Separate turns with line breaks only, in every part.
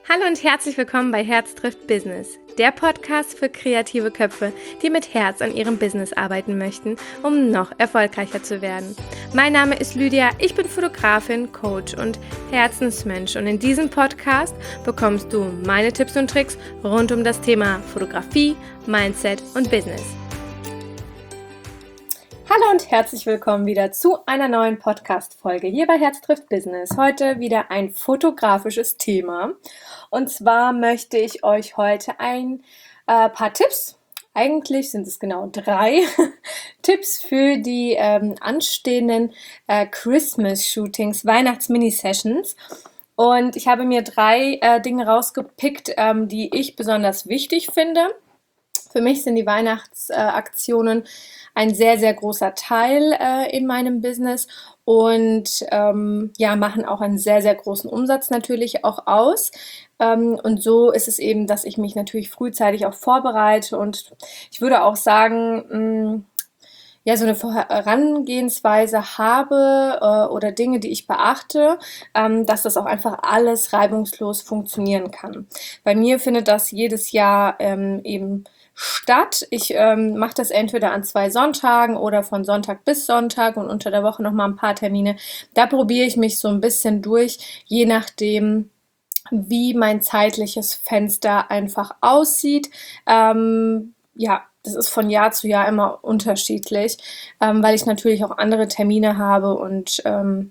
Hallo und herzlich willkommen bei Herz trifft Business, der Podcast für kreative Köpfe, die mit Herz an ihrem Business arbeiten möchten, um noch erfolgreicher zu werden. Mein Name ist Lydia, ich bin Fotografin, Coach und Herzensmensch und in diesem Podcast bekommst du meine Tipps und Tricks rund um das Thema Fotografie, Mindset und Business. Hallo und herzlich willkommen wieder zu einer neuen Podcast-Folge hier bei Herz trifft Business. Heute wieder ein fotografisches Thema. Und zwar möchte ich euch heute ein paar Tipps, eigentlich sind es genau 3 Tipps für die anstehenden Christmas-Shootings, Weihnachts-Mini-Sessions. Und ich habe mir 3 Dinge rausgepickt, die ich besonders wichtig finde. Für mich sind die Weihnachtsaktionen ein sehr, sehr großer Teil in meinem Business und machen auch einen sehr, sehr großen Umsatz natürlich auch aus. Und so ist es eben, dass ich mich natürlich frühzeitig auch vorbereite und ich würde auch sagen, so eine Herangehensweise habe oder Dinge, die ich beachte, dass das auch einfach alles reibungslos funktionieren kann. Bei mir findet das jedes Jahr eben statt. Ich mache das entweder an 2 Sonntagen oder von Sonntag bis Sonntag und unter der Woche nochmal ein paar Termine. Da probiere ich mich so ein bisschen durch, je nachdem, wie mein zeitliches Fenster einfach aussieht. Das ist von Jahr zu Jahr immer unterschiedlich, weil ich natürlich auch andere Termine habe und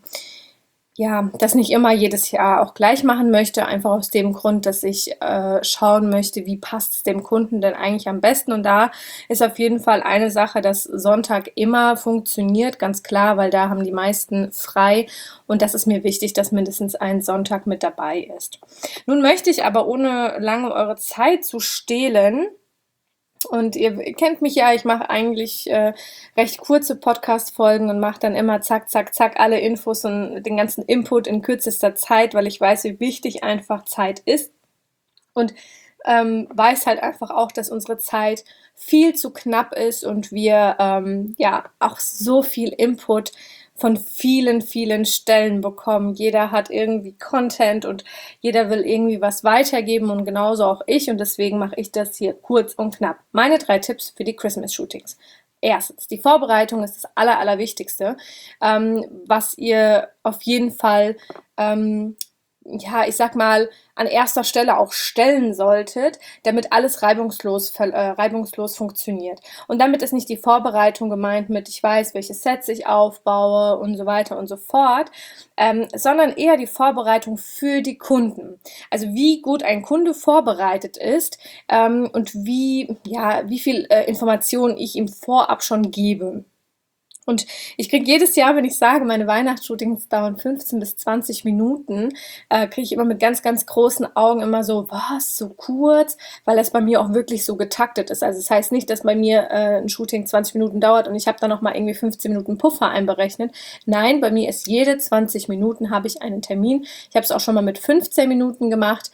das nicht immer jedes Jahr auch gleich machen möchte, einfach aus dem Grund, dass ich schauen möchte, wie passt es dem Kunden denn eigentlich am besten. Und da ist auf jeden Fall eine Sache, dass Sonntag immer funktioniert, ganz klar, weil da haben die meisten frei und das ist mir wichtig, dass mindestens ein Sonntag mit dabei ist. Nun möchte ich aber, ohne lange eure Zeit zu stehlen, und ihr kennt mich ja, ich mache eigentlich recht kurze Podcast-Folgen und mache dann immer zack, zack, zack alle Infos und den ganzen Input in kürzester Zeit, weil ich weiß, wie wichtig einfach Zeit ist. Und weiß halt einfach auch, dass unsere Zeit viel zu knapp ist und wir auch so viel Input von vielen, vielen Stellen bekommen. Jeder hat irgendwie Content und jeder will irgendwie was weitergeben und genauso auch ich und deswegen mache ich das hier kurz und knapp. Meine 3 Tipps für die Christmas-Shootings. Erstens, die Vorbereitung ist das Allerwichtigste, was ihr auf jeden Fall an erster Stelle auch stellen solltet, damit alles reibungslos funktioniert. Und damit ist nicht die Vorbereitung gemeint mit, ich weiß, welche Sets ich aufbaue und so weiter und so fort, sondern eher die Vorbereitung für die Kunden. Also wie gut ein Kunde vorbereitet ist und wie viel Informationen ich ihm vorab schon gebe. Und ich kriege jedes Jahr, wenn ich sage, meine Weihnachtsshootings dauern 15 bis 20 Minuten, kriege ich immer mit ganz, ganz großen Augen immer so, was, so kurz? Weil das bei mir auch wirklich so getaktet ist. Also das heißt nicht, dass bei mir ein Shooting 20 Minuten dauert und ich habe dann nochmal irgendwie 15 Minuten Puffer einberechnet. Nein, bei mir ist jede 20 Minuten habe ich einen Termin. Ich habe es auch schon mal mit 15 Minuten gemacht.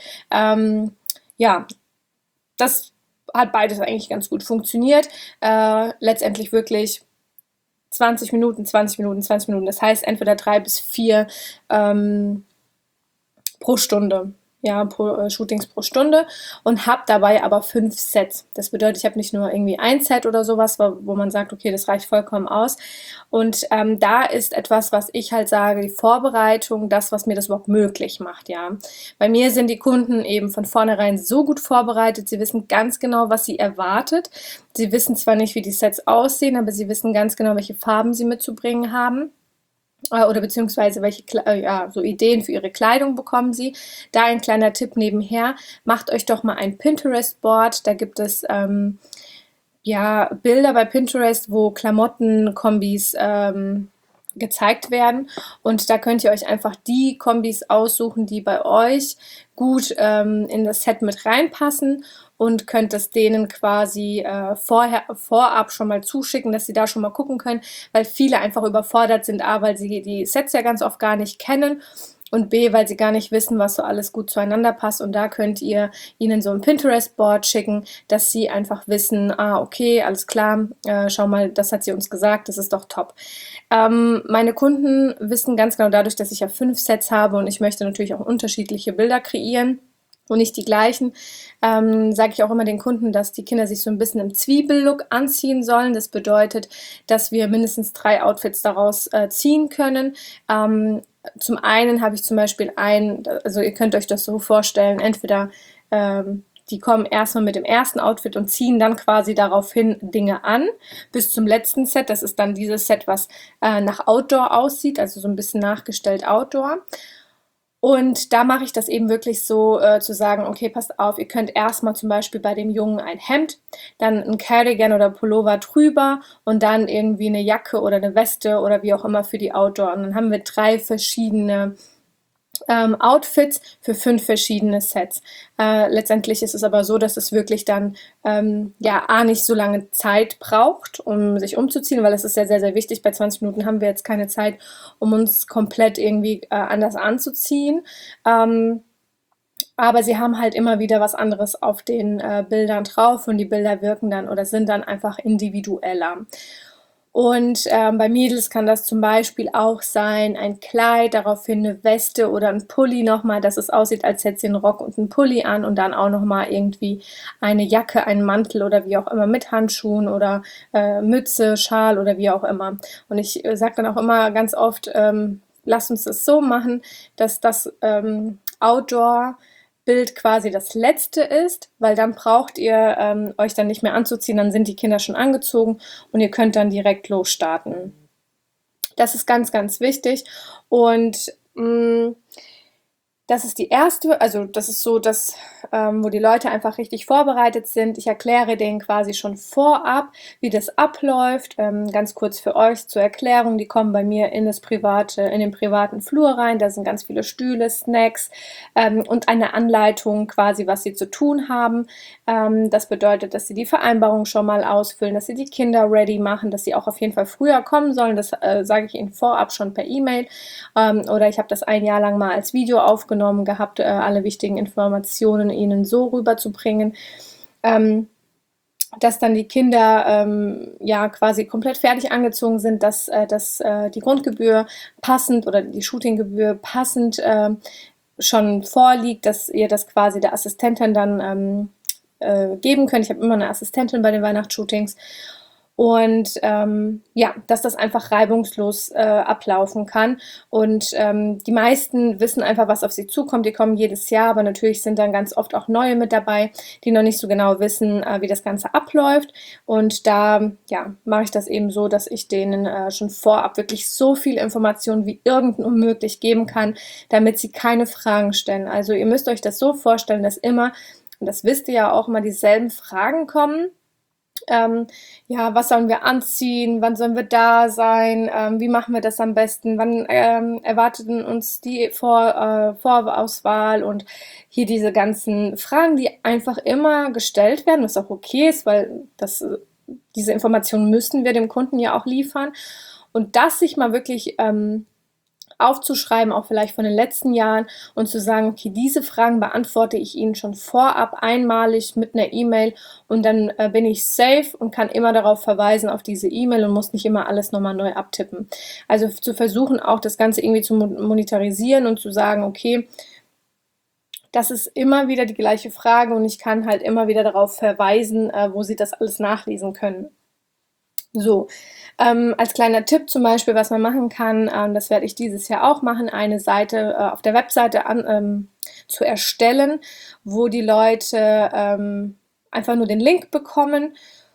Das hat beides eigentlich ganz gut funktioniert. Letztendlich wirklich 20 Minuten, 20 Minuten, 20 Minuten. Das heißt entweder 3 bis 4 pro Stunde. Shootings pro Stunde und habe dabei aber 5 Sets. Das bedeutet, ich habe nicht nur irgendwie ein Set oder sowas, wo man sagt, okay, das reicht vollkommen aus. Und da ist etwas, was ich halt sage, die Vorbereitung, das, was mir das überhaupt möglich macht, ja. Bei mir sind die Kunden eben von vornherein so gut vorbereitet, sie wissen ganz genau, was sie erwartet. Sie wissen zwar nicht, wie die Sets aussehen, aber sie wissen ganz genau, welche Farben sie mitzubringen haben. Oder beziehungsweise welche so Ideen für ihre Kleidung bekommen sie. Da ein kleiner Tipp nebenher, macht euch doch mal ein Pinterest-Board, da gibt es Bilder bei Pinterest, wo Klamottenkombis gezeigt werden und da könnt ihr euch einfach die Kombis aussuchen, die bei euch gut in das Set mit reinpassen und könnt es denen quasi vorab schon mal zuschicken, dass sie da schon mal gucken können, weil viele einfach überfordert sind, A, weil sie die Sets ja ganz oft gar nicht kennen und B, weil sie gar nicht wissen, was so alles gut zueinander passt und da könnt ihr ihnen so ein Pinterest-Board schicken, dass sie einfach wissen, okay, alles klar, schau mal, das hat sie uns gesagt, das ist doch top. Meine Kunden wissen ganz genau dadurch, dass ich ja 5 Sets habe und ich möchte natürlich auch unterschiedliche Bilder kreieren, und nicht die gleichen, sage ich auch immer den Kunden, dass die Kinder sich so ein bisschen im Zwiebellook anziehen sollen. Das bedeutet, dass wir mindestens 3 Outfits daraus ziehen können. Zum einen habe ich zum Beispiel also ihr könnt euch das so vorstellen, entweder die kommen erstmal mit dem ersten Outfit und ziehen dann quasi daraufhin Dinge an, bis zum letzten Set. Das ist dann dieses Set, was nach Outdoor aussieht, also so ein bisschen nachgestellt Outdoor. Und da mache ich das eben wirklich so, zu sagen, okay, passt auf, ihr könnt erstmal zum Beispiel bei dem Jungen ein Hemd, dann ein Cardigan oder Pullover drüber und dann irgendwie eine Jacke oder eine Weste oder wie auch immer für die Outdoor. Und dann haben wir 3 verschiedene Outfits für 5 verschiedene Sets. Letztendlich ist es aber so, dass es wirklich dann ja nicht so lange Zeit braucht, um sich umzuziehen, weil es ist ja sehr, sehr wichtig. Bei 20 Minuten haben wir jetzt keine Zeit, um uns komplett irgendwie anders anzuziehen. Aber sie haben halt immer wieder was anderes auf den Bildern drauf und die Bilder wirken dann oder sind dann einfach individueller. Und bei Mädels kann das zum Beispiel auch sein, ein Kleid, daraufhin eine Weste oder ein Pulli nochmal, dass es aussieht, als hätte sie einen Rock und einen Pulli an und dann auch nochmal irgendwie eine Jacke, einen Mantel oder wie auch immer mit Handschuhen oder Mütze, Schal oder wie auch immer. Und ich sage dann auch immer ganz oft, lasst uns das so machen, dass das Outdoor Bild quasi das letzte ist, weil dann braucht ihr euch dann nicht mehr anzuziehen, dann sind die Kinder schon angezogen und ihr könnt dann direkt losstarten. Das ist ganz, ganz wichtig und das ist die erste, also das ist so, dass wo die Leute einfach richtig vorbereitet sind. Ich erkläre denen quasi schon vorab, wie das abläuft. Ganz kurz für euch zur Erklärung: Die kommen bei mir in den privaten Flur rein. Da sind ganz viele Stühle, Snacks und eine Anleitung quasi, was sie zu tun haben. Das bedeutet, dass sie die Vereinbarung schon mal ausfüllen, dass sie die Kinder ready machen, dass sie auch auf jeden Fall früher kommen sollen. Das sage ich ihnen vorab schon per E-Mail. Oder ich habe das ein Jahr lang mal als Video aufgenommen gehabt, alle wichtigen Informationen ihnen so rüberzubringen, dass dann die Kinder ja quasi komplett fertig angezogen sind, dass die Grundgebühr passend oder die Shootinggebühr passend schon vorliegt, dass ihr das quasi der Assistentin dann geben könnt. Ich habe immer eine Assistentin bei den Weihnachtsshootings. Und ja, dass das einfach reibungslos ablaufen kann. Und die meisten wissen einfach, was auf sie zukommt. Die kommen jedes Jahr, aber natürlich sind dann ganz oft auch neue mit dabei, die noch nicht so genau wissen, wie das Ganze abläuft. Und da ja, mache ich das eben so, dass ich denen schon vorab wirklich so viel Information wie irgend möglich geben kann, damit sie keine Fragen stellen. Also ihr müsst euch das so vorstellen, dass immer, und das wisst ihr ja auch, immer dieselben Fragen kommen. Ja, was sollen wir anziehen? Wann sollen wir da sein? Wie machen wir das am besten? Wann erwarteten uns die Vorauswahl? Und hier diese ganzen Fragen, die einfach immer gestellt werden, was auch okay ist, weil diese Informationen müssen wir dem Kunden ja auch liefern. Und das sich mal wirklich aufzuschreiben, auch vielleicht von den letzten Jahren und zu sagen, okay, diese Fragen beantworte ich Ihnen schon vorab einmalig mit einer E-Mail und dann bin ich safe und kann immer darauf verweisen auf diese E-Mail und muss nicht immer alles nochmal neu abtippen. Also zu versuchen, auch das Ganze irgendwie zu monetarisieren und zu sagen, okay, das ist immer wieder die gleiche Frage und ich kann halt immer wieder darauf verweisen, wo Sie das alles nachlesen können. So, als kleiner Tipp zum Beispiel, was man machen kann, das werde ich dieses Jahr auch machen, eine Seite auf der Webseite zu erstellen, wo die Leute einfach nur den Link bekommen.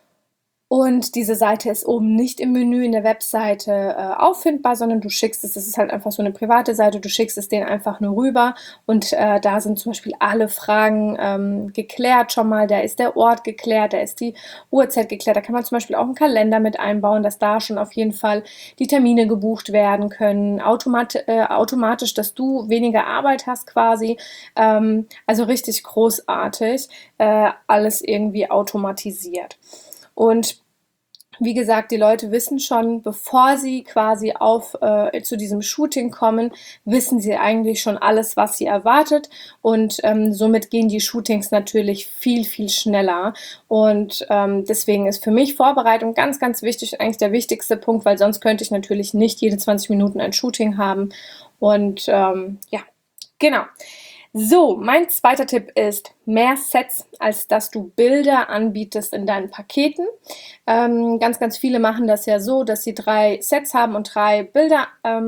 Und diese Seite ist oben nicht im Menü in der Webseite auffindbar, sondern du schickst es, das ist halt einfach so eine private Seite, du schickst es denen einfach nur rüber und da sind zum Beispiel alle Fragen geklärt schon mal, da ist der Ort geklärt, da ist die Uhrzeit geklärt, da kann man zum Beispiel auch einen Kalender mit einbauen, dass da schon auf jeden Fall die Termine gebucht werden können, automatisch, dass du weniger Arbeit hast quasi, also richtig großartig, alles irgendwie automatisiert. Und wie gesagt, die Leute wissen schon, bevor sie quasi zu diesem Shooting kommen, wissen sie eigentlich schon alles, was sie erwartet. Und somit gehen die Shootings natürlich viel, viel schneller. Und deswegen ist für mich Vorbereitung ganz, ganz wichtig, eigentlich der wichtigste Punkt, weil sonst könnte ich natürlich nicht jede 20 Minuten ein Shooting haben. Und ja, genau. So, mein zweiter Tipp ist mehr Sets, als dass du Bilder anbietest in deinen Paketen. Ganz, ganz viele machen das ja so, dass sie 3 Sets haben und 3 Bilder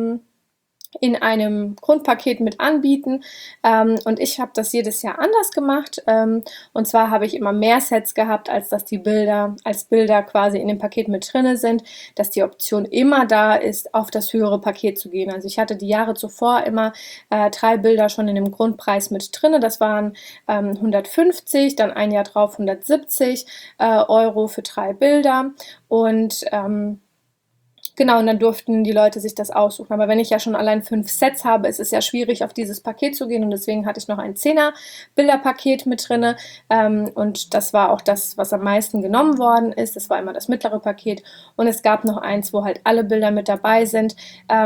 in einem Grundpaket mit anbieten. Und ich habe das jedes Jahr anders gemacht. Und zwar habe ich immer mehr Sets gehabt, als dass die Bilder als Bilder quasi in dem Paket mit drinne sind, dass die Option immer da ist, auf das höhere Paket zu gehen. Also ich hatte die Jahre zuvor immer 3 Bilder schon in dem Grundpreis mit drinne. Das waren 150, dann ein Jahr drauf 170 Euro für 3 Bilder. Und genau, und dann durften die Leute sich das aussuchen. Aber wenn ich ja schon allein 5 Sets habe, ist es ja schwierig, auf dieses Paket zu gehen. Und deswegen hatte ich noch ein 10er Bilderpaket mit drinne. Und das war auch das, was am meisten genommen worden ist. Das war immer das mittlere Paket. Und es gab noch eins, wo halt alle Bilder mit dabei sind.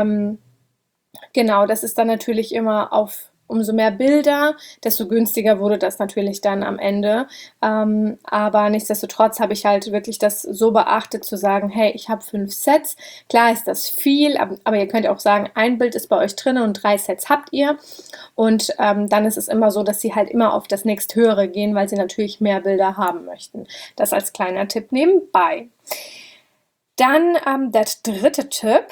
Genau, das ist dann natürlich immer auf umso mehr Bilder, desto günstiger wurde das natürlich dann am Ende. Aber nichtsdestotrotz habe ich halt wirklich das so beachtet zu sagen, hey, ich habe 5 Sets. Klar ist das viel, aber ihr könnt auch sagen, ein Bild ist bei euch drin und 3 Sets habt ihr. Und dann ist es immer so, dass sie halt immer auf das nächsthöhere gehen, weil sie natürlich mehr Bilder haben möchten. Das als kleiner Tipp nebenbei. Dann der dritte Tipp.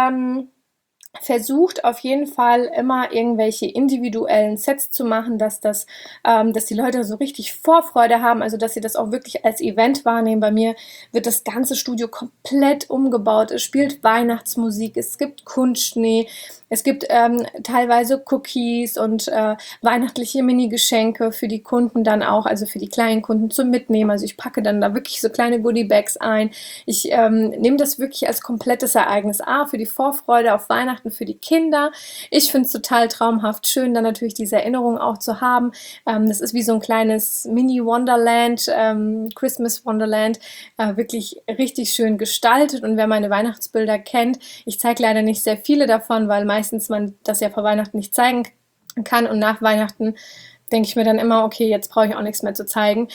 Versucht auf jeden Fall immer irgendwelche individuellen Sets zu machen, dass die Leute so richtig Vorfreude haben, also dass sie das auch wirklich als Event wahrnehmen. Bei mir wird das ganze Studio komplett umgebaut. Es spielt Weihnachtsmusik, es gibt Kunstschnee, es gibt teilweise Cookies und weihnachtliche Mini-Geschenke für die Kunden dann auch, also für die kleinen Kunden zum Mitnehmen. Also ich packe dann da wirklich so kleine Goodie-Bags ein. Ich nehme das wirklich als komplettes Ereignis für die Vorfreude auf Weihnachten für die Kinder. Ich finde es total traumhaft schön, dann natürlich diese Erinnerung auch zu haben. Das ist wie so ein kleines Mini-Wonderland, Christmas Wonderland, wirklich richtig schön gestaltet. Und wer meine Weihnachtsbilder kennt, ich zeige leider nicht sehr viele davon, weil meistens man das ja vor Weihnachten nicht zeigen kann. Und nach Weihnachten denke ich mir dann immer, okay, jetzt brauche ich auch nichts mehr zu zeigen.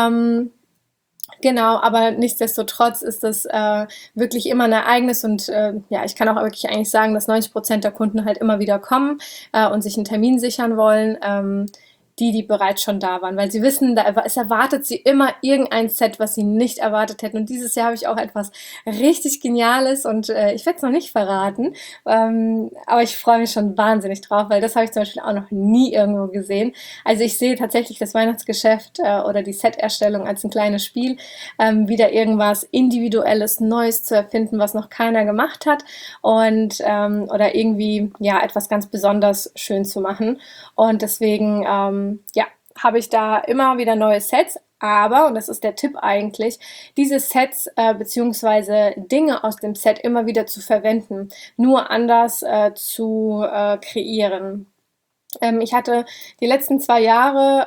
Genau, aber nichtsdestotrotz ist das wirklich immer ein Ereignis und ja, ich kann auch wirklich eigentlich sagen, dass 90% der Kunden halt immer wieder kommen und sich einen Termin sichern wollen, die bereits schon da waren, weil sie wissen, es erwartet sie immer irgendein Set, was sie nicht erwartet hätten. Und dieses Jahr habe ich auch etwas richtig Geniales und ich werde es noch nicht verraten, aber ich freue mich schon wahnsinnig drauf, weil das habe ich zum Beispiel auch noch nie irgendwo gesehen. Also ich sehe tatsächlich das Weihnachtsgeschäft oder die Set-Erstellung als ein kleines Spiel, wieder irgendwas Individuelles, Neues zu erfinden, was noch keiner gemacht hat und oder irgendwie ja etwas ganz besonders schön zu machen. Und deswegen ja, habe ich da immer wieder neue Sets. Aber, und das ist der Tipp eigentlich, diese Sets beziehungsweise Dinge aus dem Set immer wieder zu verwenden, nur anders zu kreieren. Ich hatte die letzten 2 Jahre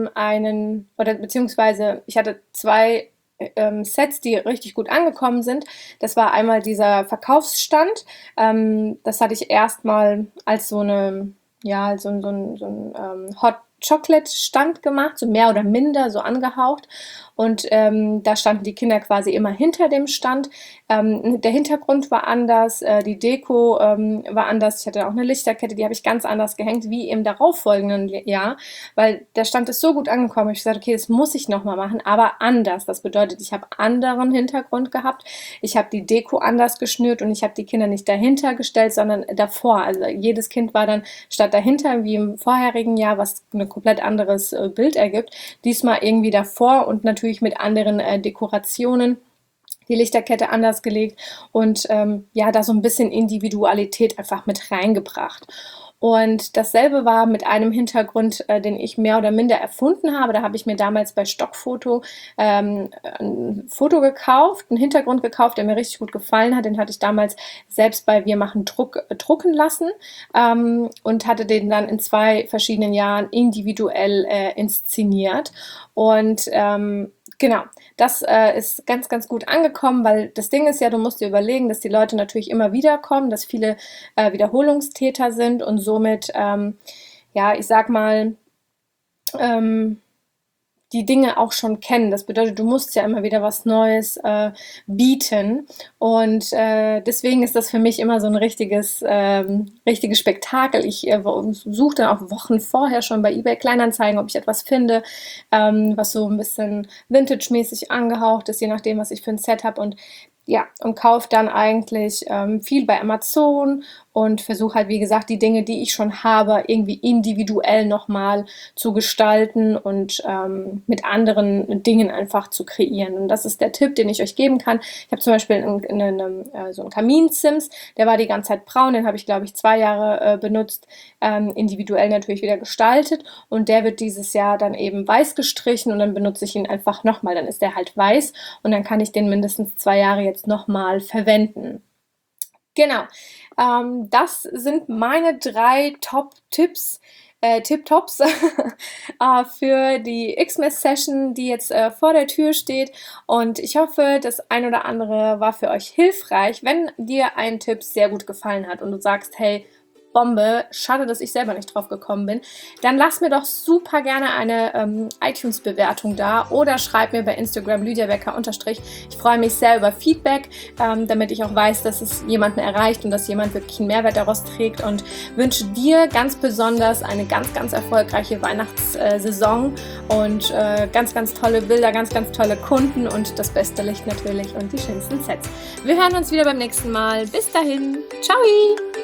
oder beziehungsweise ich hatte 2 Sets, die richtig gut angekommen sind. Das war einmal dieser Verkaufsstand. Das hatte ich erstmal als so eine, ja, so ein Hot Chocolate Stand gemacht, so mehr oder minder, so angehaucht. Und da standen die Kinder quasi immer hinter dem Stand. Der Hintergrund war anders, die Deko war anders. Ich hatte auch eine Lichterkette, die habe ich ganz anders gehängt wie im darauffolgenden Jahr, weil der Stand ist so gut angekommen. Ich habe gesagt, okay, das muss ich nochmal machen, aber anders. Das bedeutet, ich habe anderen Hintergrund gehabt. Ich habe die Deko anders geschnürt und ich habe die Kinder nicht dahinter gestellt, sondern davor. Also jedes Kind war dann statt dahinter wie im vorherigen Jahr, was ein komplett anderes Bild ergibt, diesmal irgendwie davor und natürlich mit anderen Dekorationen, die Lichterkette anders gelegt und ja, da so ein bisschen Individualität einfach mit reingebracht. Und dasselbe war mit einem Hintergrund, den ich mehr oder minder erfunden habe. Da habe ich mir damals bei Stockfoto ein Foto gekauft, einen Hintergrund gekauft, der mir richtig gut gefallen hat. Den hatte ich damals selbst bei Wir machen Druck drucken lassen und hatte den dann in 2 verschiedenen Jahren individuell inszeniert. Und genau, das ist ganz, ganz gut angekommen, weil das Ding ist ja, du musst dir überlegen, dass die Leute natürlich immer wieder kommen, dass viele Wiederholungstäter sind und somit, ja, ich sag mal, ähm, die Dinge auch schon kennen. Das bedeutet, du musst ja immer wieder was Neues bieten. Und deswegen ist das für mich immer so ein richtiges Spektakel. Ich suche dann auch Wochen vorher schon bei eBay Kleinanzeigen, ob ich etwas finde, was so ein bisschen Vintage-mäßig angehaucht ist, je nachdem, was ich für ein Set habe. Und ja, und kaufe dann eigentlich viel bei Amazon und versuche halt, wie gesagt, die Dinge, die ich schon habe, irgendwie individuell nochmal zu gestalten und mit anderen Dingen einfach zu kreieren. Und das ist der Tipp, den ich euch geben kann. Ich habe zum Beispiel so einen Kaminsims, der war die ganze Zeit braun, den habe ich, glaube ich, 2 Jahre benutzt, individuell natürlich wieder gestaltet, und der wird dieses Jahr dann eben weiß gestrichen und dann benutze ich ihn einfach nochmal. Dann ist der halt weiß und dann kann ich den mindestens 2 Jahre jetzt nochmal verwenden. Genau, das sind meine 3 Top-Tipps, Tip-Tops für die Xmas-Session, die jetzt vor der Tür steht. Und ich hoffe, das ein oder andere war für euch hilfreich. Wenn dir ein Tipp sehr gut gefallen hat und du sagst, hey, Bombe, schade, dass ich selber nicht drauf gekommen bin, dann lass mir doch super gerne eine iTunes-Bewertung da oder schreib mir bei Instagram lydiabecker_. Ich freue mich sehr über Feedback, damit ich auch weiß, dass es jemanden erreicht und dass jemand wirklich einen Mehrwert daraus trägt, und wünsche dir ganz besonders eine ganz, ganz erfolgreiche Weihnachtssaison und ganz, ganz tolle Bilder, ganz, ganz tolle Kunden und das beste Licht natürlich und die schönsten Sets. Wir hören uns wieder beim nächsten Mal. Bis dahin. Ciao!